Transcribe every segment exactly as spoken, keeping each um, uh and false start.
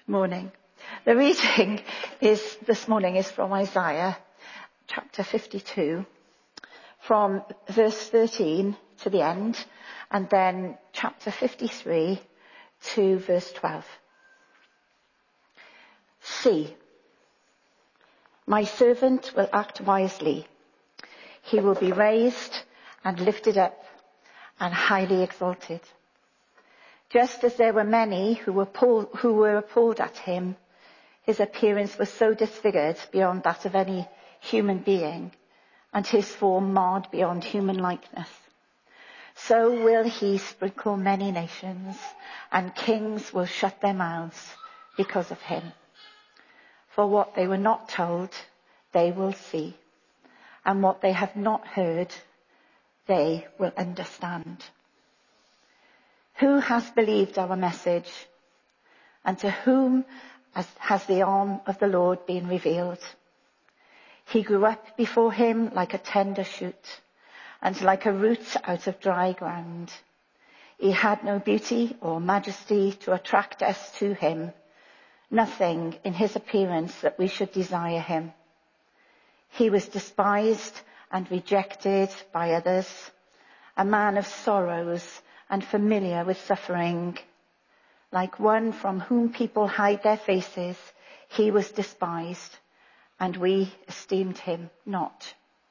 Morning. The reading is this morning is from Isaiah chapter fifty-two, from verse thirteen to the end, and then chapter fifty-three to verse twelve. See, my servant will act wisely. He will be raised and lifted up and highly exalted. Just as there were many who were, appalled, who were appalled at him, his appearance was so disfigured beyond that of any human being, and his form marred beyond human likeness. So will he sprinkle many nations, and kings will shut their mouths because of him. For what they were not told, they will see, and what they have not heard, they will understand. Who has believed our message? And to whom has the arm of the Lord been revealed? He grew up before him like a tender shoot, and like a root out of dry ground. He had no beauty or majesty to attract us to him, nothing in his appearance that we should desire him. He was despised and rejected by others, a man of sorrows and familiar with suffering. Like one from whom people hide their faces, he was despised, and we esteemed him not.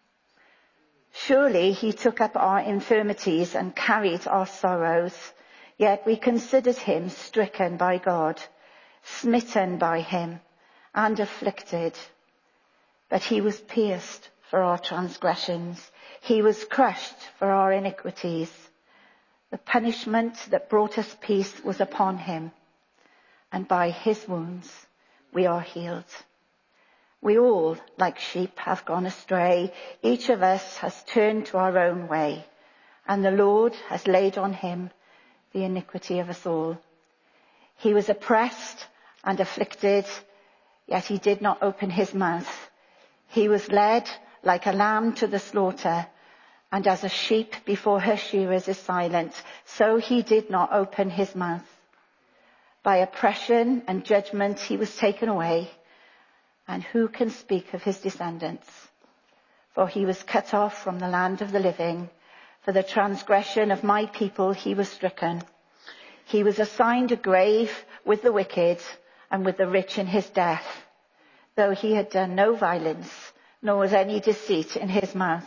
Surely he took up our infirmities and carried our sorrows, yet we considered him stricken by God, smitten by him, and afflicted. But he was pierced for our transgressions. He was crushed for our iniquities. The punishment that brought us peace was upon him, and by his wounds we are healed. We all, like sheep, have gone astray. Each of us has turned to our own way, and the Lord has laid on him the iniquity of us all. He was oppressed and afflicted, yet he did not open his mouth. He was led like a lamb to the slaughter, and as a sheep before her shearers is silent, so he did not open his mouth. By oppression and judgment he was taken away, and who can speak of his descendants? For he was cut off from the land of the living. For the transgression of my people he was stricken. He was assigned a grave with the wicked and with the rich in his death, though he had done no violence, nor was any deceit in his mouth.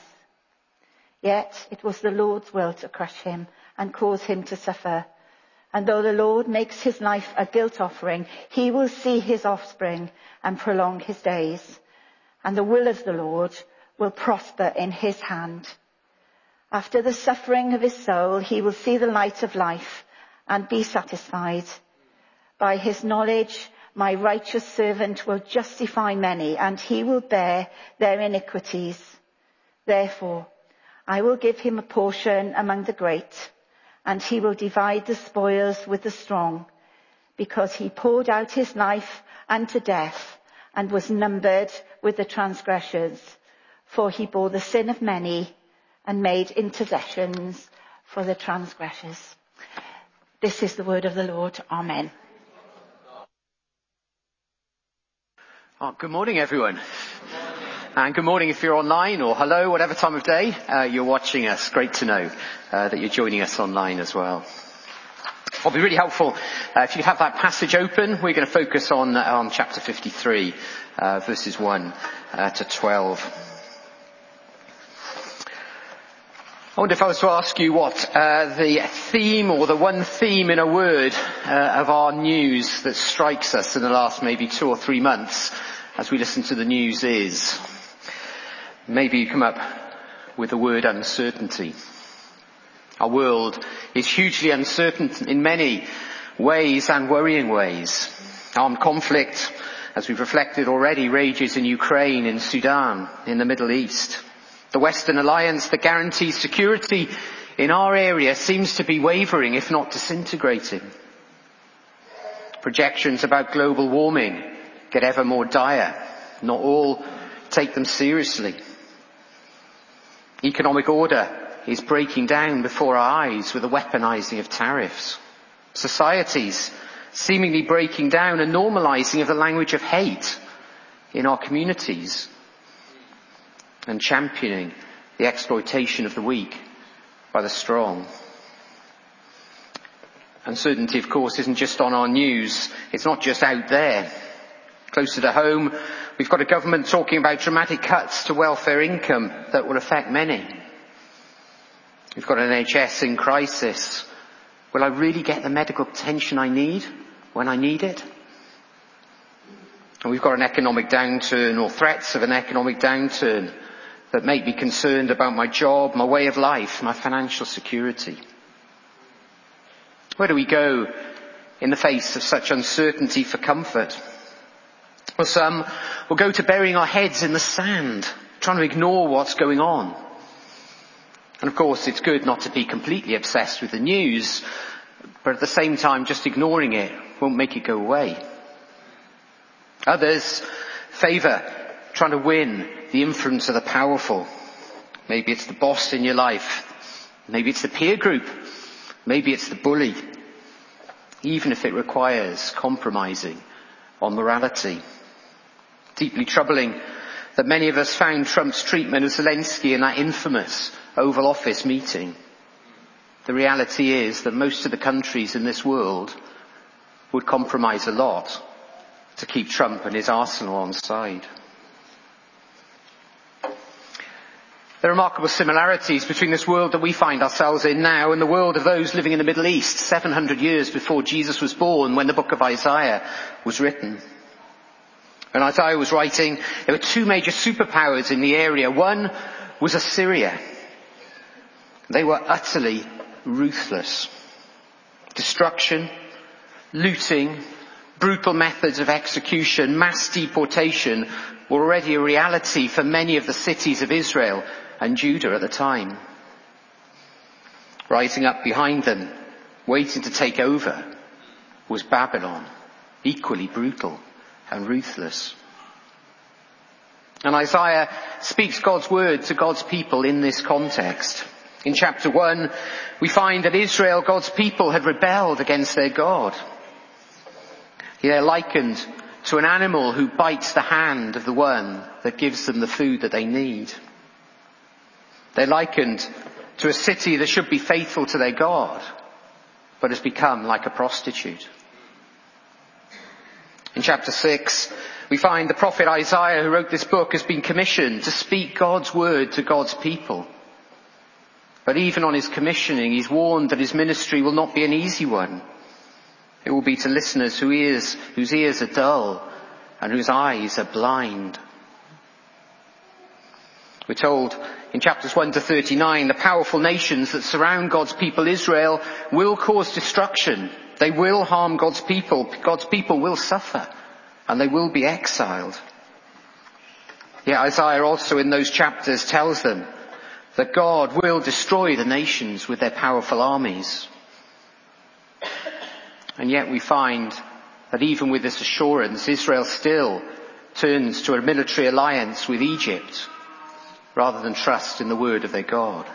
Yet it was the Lord's will to crush him and cause him to suffer. And though the Lord makes his life a guilt offering, he will see his offspring and prolong his days. And the will of the Lord will prosper in his hand. After the suffering of his soul, he will see the light of life and be satisfied. By his knowledge, my righteous servant will justify many, and he will bear their iniquities. Therefore, I will give him a portion among the great, and he will divide the spoils with the strong, because he poured out his life unto death and was numbered with the transgressors. For he bore the sin of many and made intercessions for the transgressors. This is the word of the Lord. Amen. Oh, good morning, everyone. And good morning if you're online, or hello, whatever time of day uh, you're watching us. Great to know uh, that you're joining us online as well. It'll be really helpful uh, if you have that passage open. We're going to focus on, uh, on chapter fifty-three, uh, verses one uh, to twelve. I wonder if I was to ask you what uh, the theme, or the one theme in a word uh, of our news that strikes us in the last maybe two or three months as we listen to the news is. Maybe you come up with the word uncertainty. Our world is hugely uncertain in many ways and worrying ways. Armed conflict, as we've reflected already, rages in Ukraine, in Sudan, in the Middle East. The Western alliance that guarantees security in our area seems to be wavering, if not disintegrating. Projections about global warming get ever more dire. Not all take them seriously. Economic order is breaking down before our eyes with the weaponizing of tariffs. Societies seemingly breaking down and normalizing of the language of hate in our communities, and championing the exploitation of the weak by the strong. Uncertainty, of course, isn't just on our news. It's not just out there. Closer to home, we've got a government talking about dramatic cuts to welfare income that will affect many. We've got an N H S in crisis. Will I really get the medical attention I need when I need it? And we've got an economic downturn, or threats of an economic downturn, that make me concerned about my job, my way of life, my financial security. Where do we go in the face of such uncertainty for comfort? Well, some will go to burying our heads in the sand, trying to ignore what's going on. And of course, it's good not to be completely obsessed with the news, but at the same time, just ignoring it won't make it go away. Others favour trying to win the influence of the powerful. Maybe it's the boss in your life. Maybe it's the peer group. Maybe it's the bully. Even if it requires compromising on morality. Deeply troubling that many of us found Trump's treatment of Zelensky in that infamous Oval Office meeting. The reality is that most of the countries in this world would compromise a lot to keep Trump and his arsenal on side. There are remarkable similarities between this world that we find ourselves in now and the world of those living in the Middle East seven hundred years before Jesus was born, when the book of Isaiah was written. When Isaiah was writing, there were two major superpowers in the area. One was Assyria. They were utterly ruthless. Destruction, looting, brutal methods of execution, mass deportation were already a reality for many of the cities of Israel and Judah at the time. Rising up behind them, waiting to take over, was Babylon, equally brutal and ruthless. And Isaiah speaks God's word to God's people in this context. In chapter one, we find that Israel, God's people, had rebelled against their God. They're likened to an animal who bites the hand of the one that gives them the food that they need. They're likened to a city that should be faithful to their God, but has become like a prostitute. In chapter six, we find the prophet Isaiah, who wrote this book, has been commissioned to speak God's word to God's people. But even on his commissioning, he's warned that his ministry will not be an easy one. It will be to listeners whose ears, whose ears are dull and whose eyes are blind. We're told in chapters one to thirty-nine, the powerful nations that surround God's people Israel will cause destruction. They will harm God's people. God's people will suffer and they will be exiled. Yet Isaiah also in those chapters tells them that God will destroy the nations with their powerful armies. And yet we find that even with this assurance, Israel still turns to a military alliance with Egypt rather than trust in the word of their God.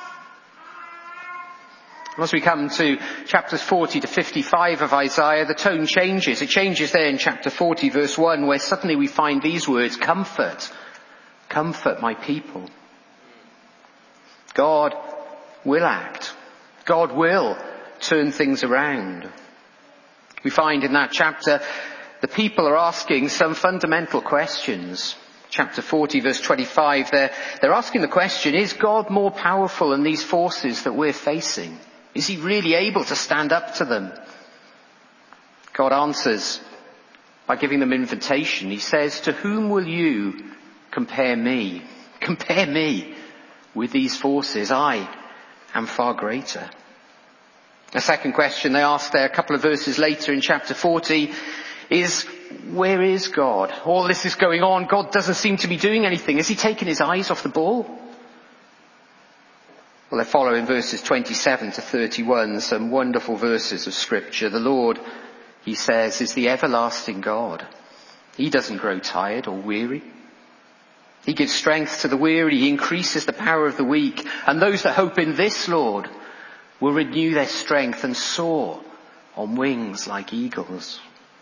And as we come to chapters forty to fifty-five of Isaiah, the tone changes. It changes there in chapter forty, verse one, where suddenly we find these words, comfort, comfort my people. God will act. God will turn things around. We find in that chapter the people are asking some fundamental questions. Chapter forty, verse twenty-five, they're, they're asking the question, is God more powerful than these forces that we're facing? Is he really able to stand up to them? God answers by giving them invitation. He says, to whom will you compare me? Compare me with these forces. I am far greater. A second question they ask there a couple of verses later in chapter forty is, where is God? All this is going on. God doesn't seem to be doing anything. Has he taken his eyes off the ball? Well, they follow in verses twenty-seven to thirty-one, some wonderful verses of scripture. The Lord, he says, is the everlasting God. He doesn't grow tired or weary. He gives strength to the weary. He increases the power of the weak. And those that hope in this Lord will renew their strength and soar on wings like eagles.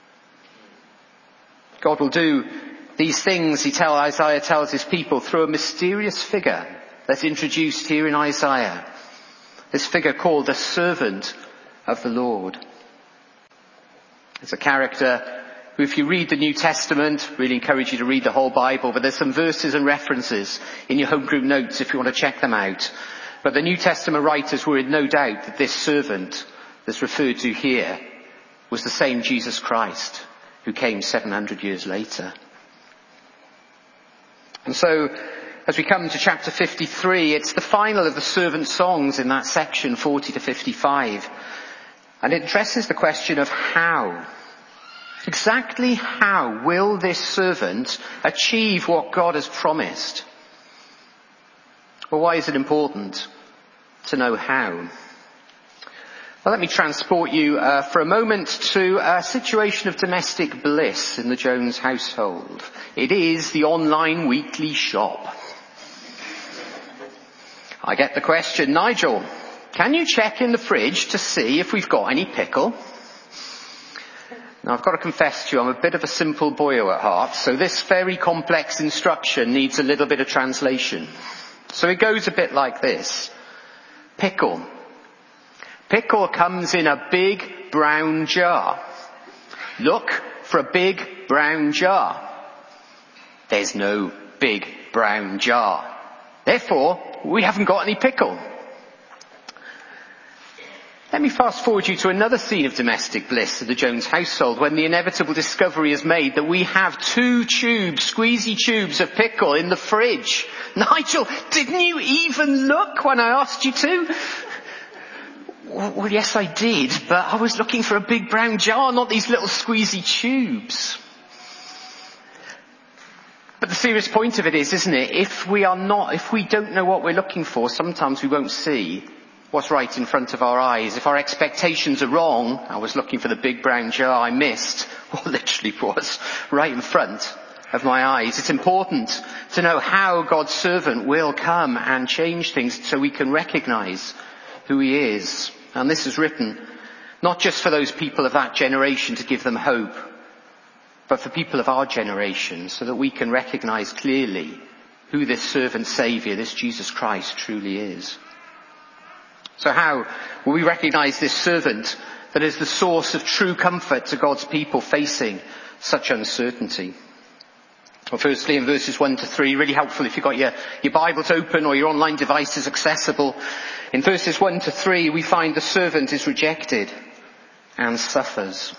God will do these things, he tell, Isaiah tells his people, through a mysterious figure that's introduced here in Isaiah. This figure called the servant of the Lord. It's a character who, if you read the New Testament, really encourage you to read the whole Bible, but there's some verses and references in your home group notes if you want to check them out. But the New Testament writers were in no doubt that this servant that's referred to here was the same Jesus Christ who came seven hundred years later. And so, as we come to chapter fifty-three, it's the final of the servant songs in that section, forty to fifty-five. And it addresses the question of how. Exactly how will this servant achieve what God has promised? Well, why is it important to know how? Well, let me transport you uh, for a moment to a situation of domestic bliss in the Jones household. It is the online weekly shop. I get the question, Nigel, can you check in the fridge to see if we've got any pickle? Now, I've got to confess to you, I'm a bit of a simple boyo at heart, so this very complex instruction needs a little bit of translation. So it goes a bit like this. Pickle. Pickle comes in a big brown jar. Look for a big brown jar. There's no big brown jar. Therefore, we haven't got any pickle. Let me fast forward you to another scene of domestic bliss of the Jones household when the inevitable discovery is made that we have two tubes, squeezy tubes of pickle in the fridge. Nigel, didn't you even look when I asked you to? Well, yes, I did, but I was looking for a big brown jar, not these little squeezy tubes. But the serious point of it is, isn't it, if we are not, if we don't know what we're looking for, sometimes we won't see what's right in front of our eyes. If our expectations are wrong, I was looking for the big brown jar, I missed what literally was right in front of my eyes. It's important to know how God's servant will come and change things so we can recognize who he is. And this is written not just for those people of that generation to give them hope, but for people of our generation so that we can recognize clearly who this servant saviour, this Jesus Christ, truly is. So how will we recognize this servant that is the source of true comfort to God's people facing such uncertainty? Well, firstly, in verses one to three, really helpful if you've got your, your Bibles open or your online devices accessible. In verses one to three, we find the servant is rejected and suffers.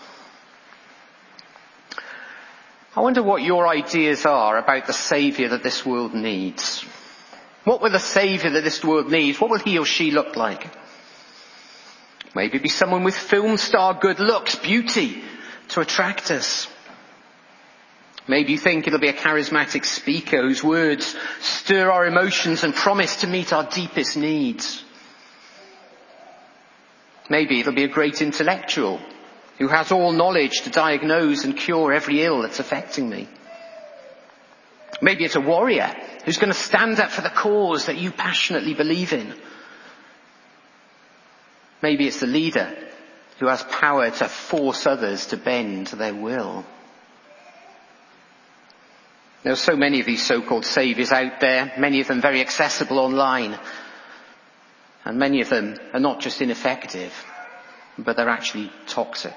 I wonder what your ideas are about the Saviour that this world needs. What will the Saviour that this world needs, what will he or she look like? Maybe be someone with film star good looks, beauty to attract us. Maybe you think it'll be a charismatic speaker whose words stir our emotions and promise to meet our deepest needs. Maybe it'll be a great intellectual who has all knowledge to diagnose and cure every ill that's affecting me. Maybe it's a warrior who's going to stand up for the cause that you passionately believe in. Maybe it's the leader who has power to force others to bend to their will. There are so many of these so-called saviours out there, many of them very accessible online. And many of them are not just ineffective, but they're actually toxic.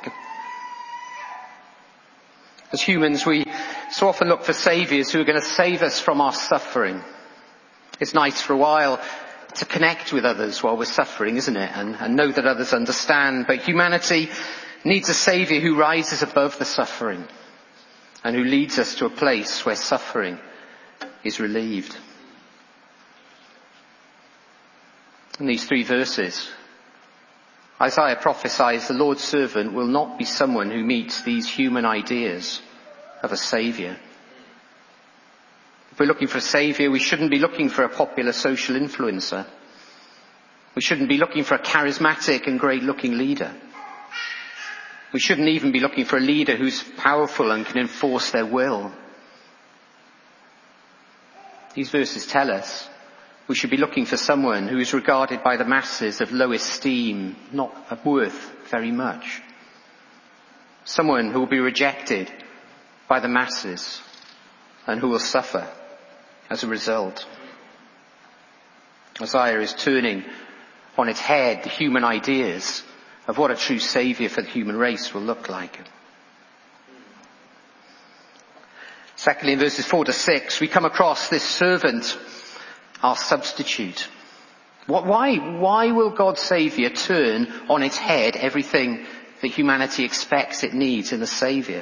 As humans, we so often look for saviours who are going to save us from our suffering. It's nice for a while to connect with others while we're suffering, isn't it? And, and know that others understand. But humanity needs a saviour who rises above the suffering and who leads us to a place where suffering is relieved. In these three verses, Isaiah prophesies the Lord's servant will not be someone who meets these human ideas of a saviour. If we're looking for a saviour, we shouldn't be looking for a popular social influencer. We shouldn't be looking for a charismatic and great-looking leader. We shouldn't even be looking for a leader who's powerful and can enforce their will. These verses tell us we should be looking for someone who is regarded by the masses of low esteem, not of worth very much. Someone who will be rejected by the masses and who will suffer as a result. Isaiah is turning on its head the human ideas of what a true saviour for the human race will look like. Secondly, in verses four to six, we come across this servant, our substitute. What, why, why will God's saviour turn on its head everything that humanity expects it needs in a saviour?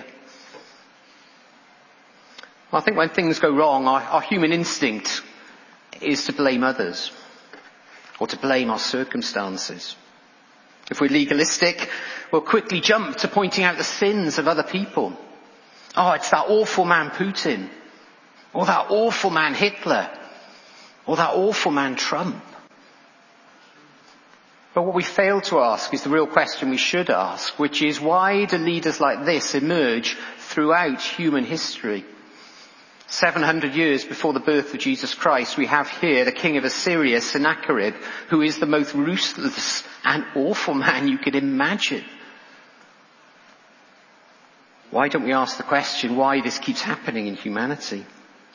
Well, I think when things go wrong, our, our human instinct is to blame others or to blame our circumstances. If we're legalistic, we'll quickly jump to pointing out the sins of other people. Oh, it's that awful man Putin, or that awful man Hitler, or that awful man Trump. But what we fail to ask is the real question we should ask, which is, why do leaders like this emerge throughout human history? seven hundred years before the birth of Jesus Christ, we have here the king of Assyria, Sennacherib, who is the most ruthless and awful man you could imagine. Why don't we ask the question why this keeps happening in humanity?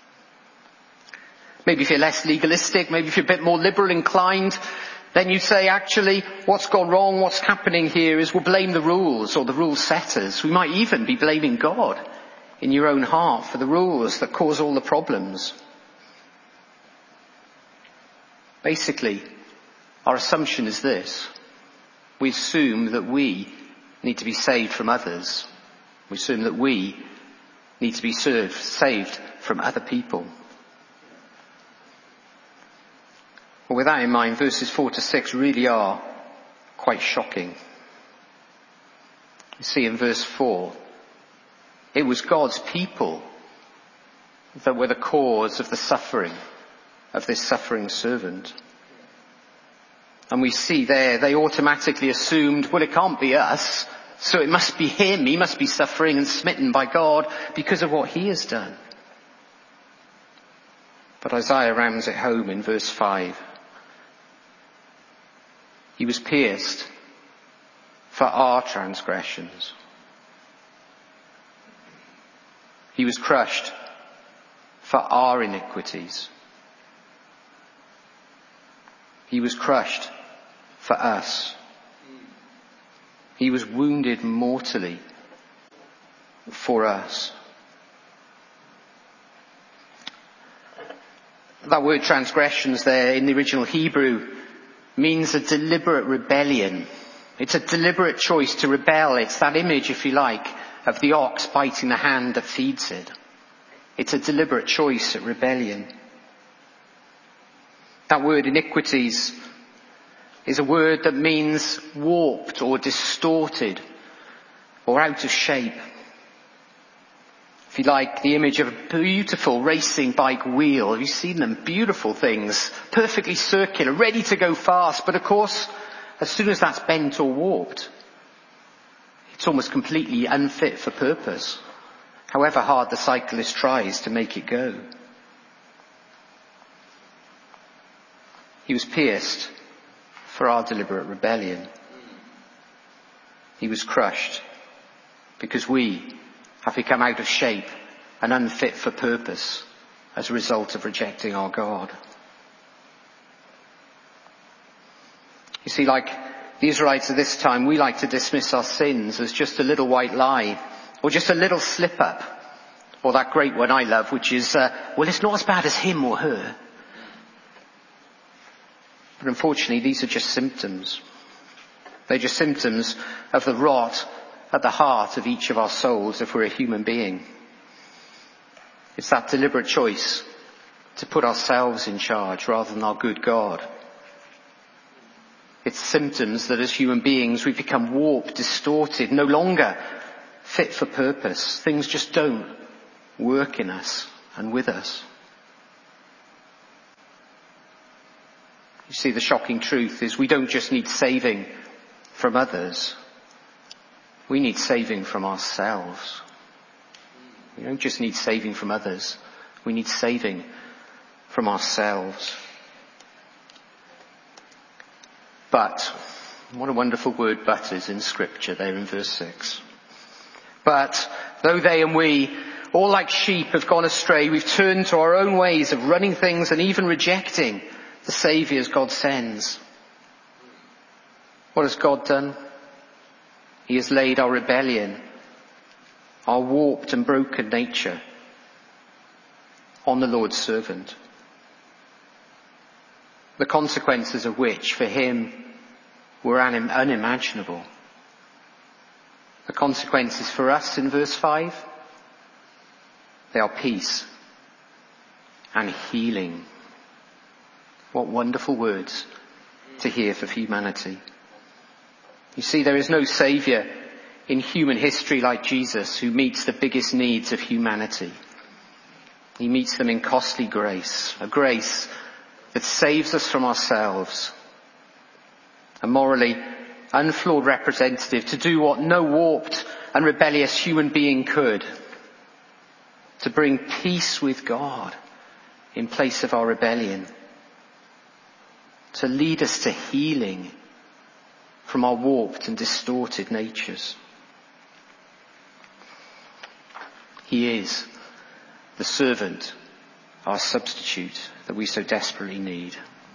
Maybe if you're less legalistic, maybe if you're a bit more liberal inclined, then you'd say, actually, what's gone wrong, what's happening here is we'll blame the rules or the rule setters. We might even be blaming God in your own heart for the rules that cause all the problems. Basically, our assumption is this. We assume that we need to be saved from others. We assume that we need to be served, saved from other people. Well, with that in mind, verses four to six really are quite shocking. You see in verse four, it was God's people that were the cause of the suffering of this suffering servant. And we see there, they automatically assumed, well, it can't be us, so it must be him. He must be suffering and smitten by God because of what he has done. But Isaiah rams it home in verse five. He was pierced for our transgressions. He was crushed for our iniquities. He was crushed for us. He was wounded mortally for us. That word transgressions there in the original Hebrew means a deliberate rebellion. It's a deliberate choice to rebel. It's that image, if you like, of the ox biting the hand that feeds it. It's a deliberate choice at rebellion. That word iniquities is a word that means warped or distorted or out of shape. If you like, the image of a beautiful racing bike wheel. Have you seen them? Beautiful things, perfectly circular, ready to go fast. But of course, as soon as that's bent or warped, it's almost completely unfit for purpose, however hard the cyclist tries to make it go. He was pierced for our deliberate rebellion. He was crushed because we have become out of shape and unfit for purpose as a result of rejecting our God. You see, like the Israelites at this time, we like to dismiss our sins as just a little white lie or just a little slip up, or that great one I love, which is, uh, well, it's not as bad as him or her. But unfortunately, these are just symptoms. They're just symptoms of the rot at the heart of each of our souls if we're a human being. It's that deliberate choice to put ourselves in charge rather than our good God. It's symptoms that as human beings we've become warped, distorted, no longer fit for purpose. Things just don't work in us and with us. You see, the shocking truth is we don't just need saving from others. We need saving from ourselves. We don't just need saving from others. We need saving from ourselves. But, what a wonderful word but is in Scripture there in verse six. But though they and we, all like sheep, have gone astray, we've turned to our own ways of running things and even rejecting the saviours God sends. What has God done? He has laid our rebellion, our warped and broken nature, on the Lord's servant. The consequences of which for him were un- unimaginable. The consequences for us in verse five, they are peace and healing. What wonderful words to hear for humanity. You see, there is no saviour in human history like Jesus who meets the biggest needs of humanity. He meets them in costly grace, a grace that saves us from ourselves, a morally unflawed representative to do what no warped and rebellious human being could, to bring peace with God in place of our rebellion, to lead us to healing from our warped and distorted natures. He is the servant, our substitute that we so desperately need.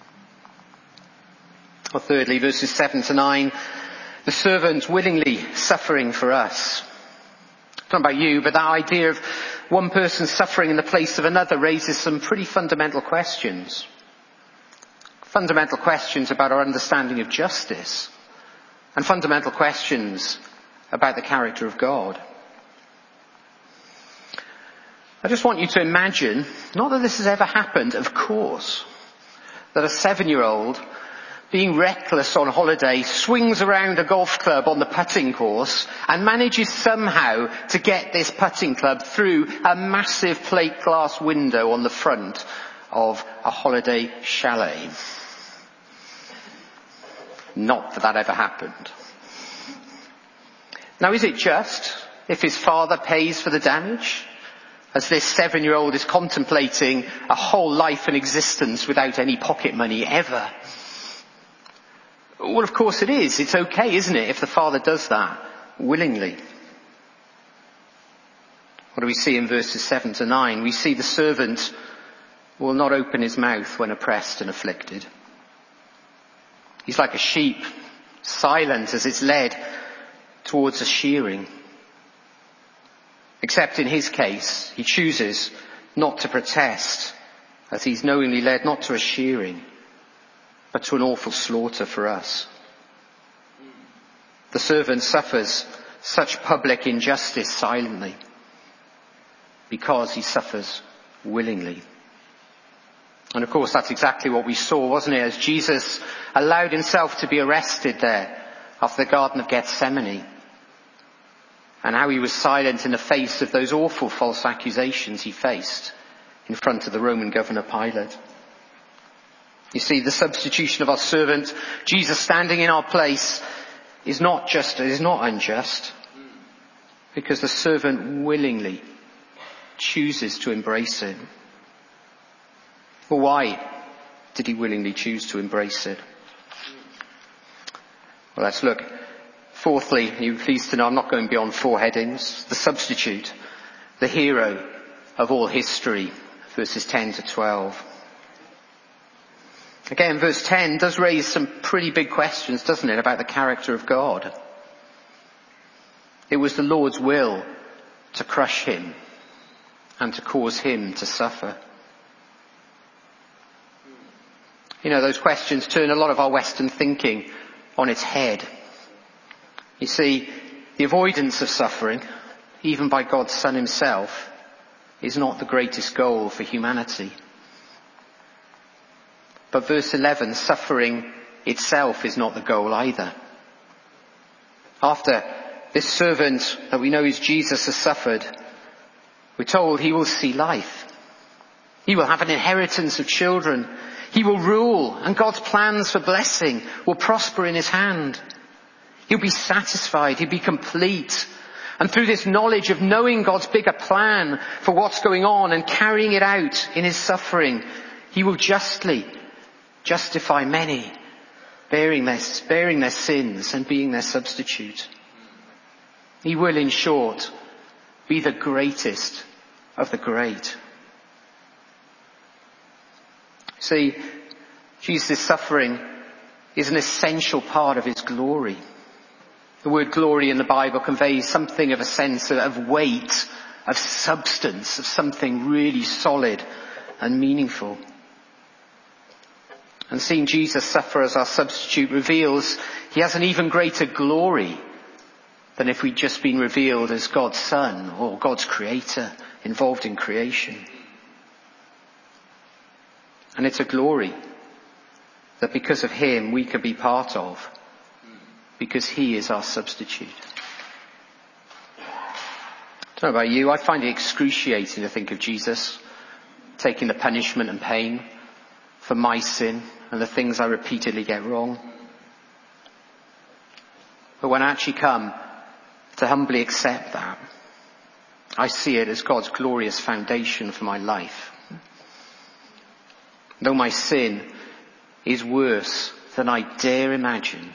Or thirdly, verses seven to nine, the servant willingly suffering for us. I don't know about you, but that idea of one person suffering in the place of another raises some pretty fundamental questions. Fundamental questions about our understanding of justice, and fundamental questions about the character of God. I just want you to imagine, not that this has ever happened, of course, that a seven-year-old, being reckless on holiday, swings around a golf club on the putting course and manages somehow to get this putting club through a massive plate glass window on the front of a holiday chalet. Not that that ever happened. Now, is it just if his father pays for the damage, as this seven-year-old is contemplating a whole life and existence without any pocket money ever? Well, of course it is. It's okay, isn't it, if the father does that willingly? What do we see in verses seven to nine? We see the servant will not open his mouth when oppressed and afflicted. He's like a sheep, silent as it's led towards a shearing. Except in his case, he chooses not to protest, as he's knowingly led not to a shearing, but to an awful slaughter for us. The servant suffers such public injustice silently, because he suffers willingly. And of course that's exactly what we saw, wasn't it, as Jesus allowed himself to be arrested there after the Garden of Gethsemane, and how he was silent in the face of those awful false accusations he faced in front of the Roman governor Pilate. You see, the substitution of our servant, Jesus standing in our place, is not just, is not unjust, because the servant willingly chooses to embrace it. Well, why did he willingly choose to embrace it? Well, let's look. Fourthly, you're pleased to know I'm not going beyond four headings. The substitute, the hero of all history, verses ten to twelve. Again, verse ten does raise some pretty big questions, doesn't it, about the character of God. It was the Lord's will to crush him and to cause him to suffer. You know, those questions turn a lot of our Western thinking on its head. You see, the avoidance of suffering, even by God's Son himself, is not the greatest goal for humanity. But verse eleven, suffering itself is not the goal either. After this servant that we know is Jesus has suffered, we're told he will see life. He will have an inheritance of children. He will rule, and God's plans for blessing will prosper in his hand. He'll be satisfied. He'll be complete. And through this knowledge of knowing God's bigger plan for what's going on and carrying it out in his suffering, he will justly justify many, bearing their, bearing their sins and being their substitute. He will, in short, be the greatest of the great. See, Jesus' suffering is an essential part of his glory. The word glory in the Bible conveys something of a sense of weight, of substance, of something really solid and meaningful. And seeing Jesus suffer as our substitute reveals he has an even greater glory than if we'd just been revealed as God's Son or God's Creator involved in creation. And it's a glory that because of him we can be part of, because he is our substitute. I don't know about you, I find it excruciating to think of Jesus taking the punishment and pain for my sin and the things I repeatedly get wrong. But when I actually come to humbly accept that, I see it as God's glorious foundation for my life. Though my sin is worse than I dare imagine,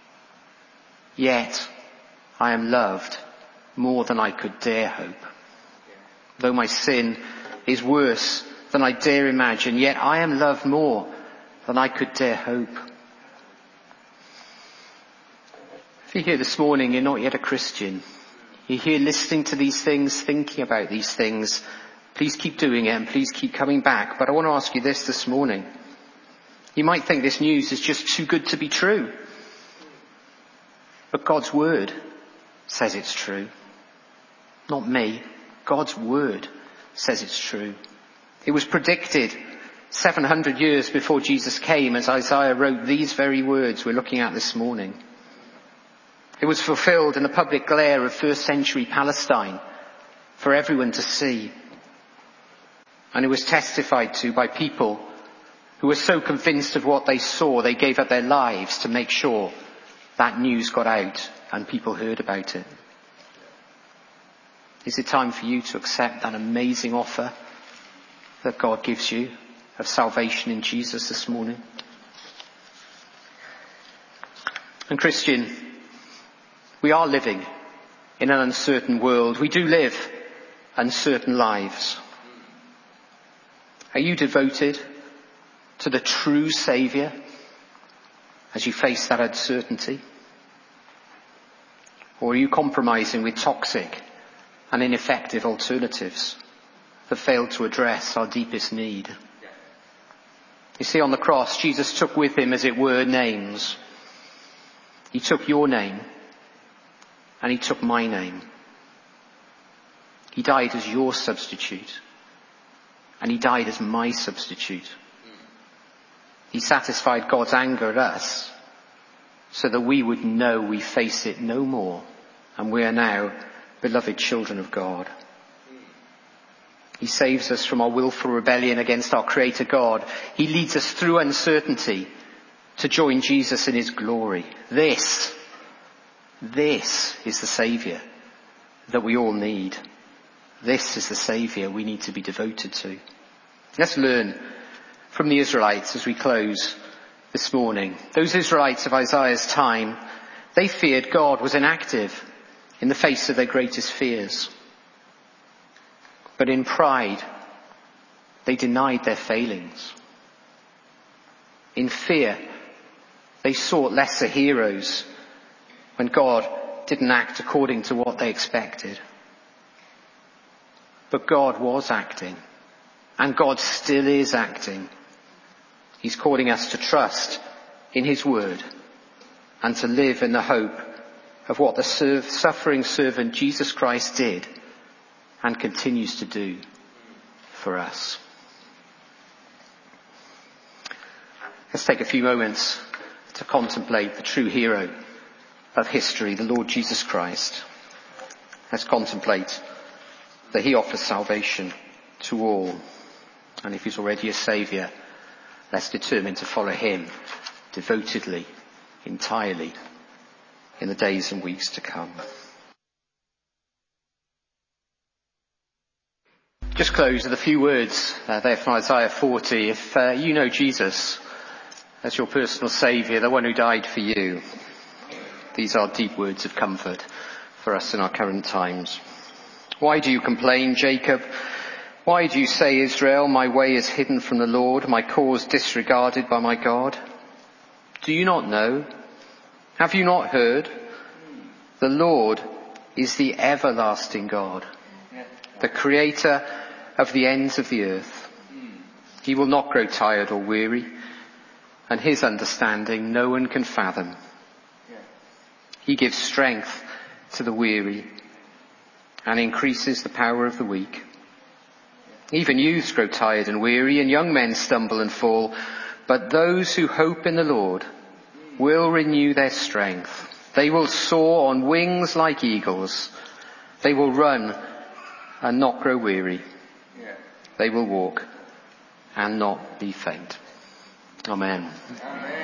yet I am loved more than I could dare hope. Though my sin is worse than I dare imagine, yet I am loved more than I could dare hope. If you're here this morning, you're not yet a Christian. You're here listening to these things, thinking about these things. Please keep doing it and please keep coming back. But I want to ask you this this morning. You might think this news is just too good to be true. But God's word says it's true. Not me. God's word says it's true. It was predicted seven hundred years before Jesus came as Isaiah wrote these very words we're looking at this morning. It was fulfilled in the public glare of first century Palestine for everyone to see. And it was testified to by people who were so convinced of what they saw, they gave up their lives to make sure that news got out and people heard about it. Is it time for you to accept that amazing offer that God gives you of salvation in Jesus this morning? And Christian, we are living in an uncertain world. We do live uncertain lives. Are you devoted to the true Saviour as you face that uncertainty? Or are you compromising with toxic and ineffective alternatives that fail to address our deepest need? You see, on the cross, Jesus took with him, as it were, names. He took your name and he took my name. He died as your substitute and he died as my substitute. He satisfied God's anger at us so that we would know we face it no more and we are now beloved children of God. He saves us from our willful rebellion against our Creator God. He leads us through uncertainty to join Jesus in his glory. This, this is the Saviour that we all need. This is the Saviour we need to be devoted to. Let's learn from the Israelites as we close this morning. Those Israelites of Isaiah's time, they feared God was inactive in the face of their greatest fears. But in pride, they denied their failings. In fear, they sought lesser heroes when God didn't act according to what they expected. But God was acting, and God still is acting. He's calling us to trust in his word and to live in the hope of what the suffering servant Jesus Christ did and continues to do for us. Let's take a few moments to contemplate the true hero of history, the Lord Jesus Christ. Let's contemplate that he offers salvation to all. And if he's already a saviour, let's determine to follow him devotedly, entirely, in the days and weeks to come. Just close with a few words uh, there from Isaiah forty. If uh, you know Jesus as your personal saviour, the one who died for you, these are deep words of comfort for for us in our current times. Why do you complain, Jacob? Why do you say, Israel, my way is hidden from the Lord, my cause disregarded by my God? Do you not know? Have you not heard? The Lord is the everlasting God, the creator of the ends of the earth. He will not grow tired or weary, and his understanding no one can fathom. He gives strength to the weary and increases the power of the weak. Even youths grow tired and weary, and young men stumble and fall. But those who hope in the Lord will renew their strength. They will soar on wings like eagles. They will run and not grow weary. They will walk and not be faint. Amen. Amen.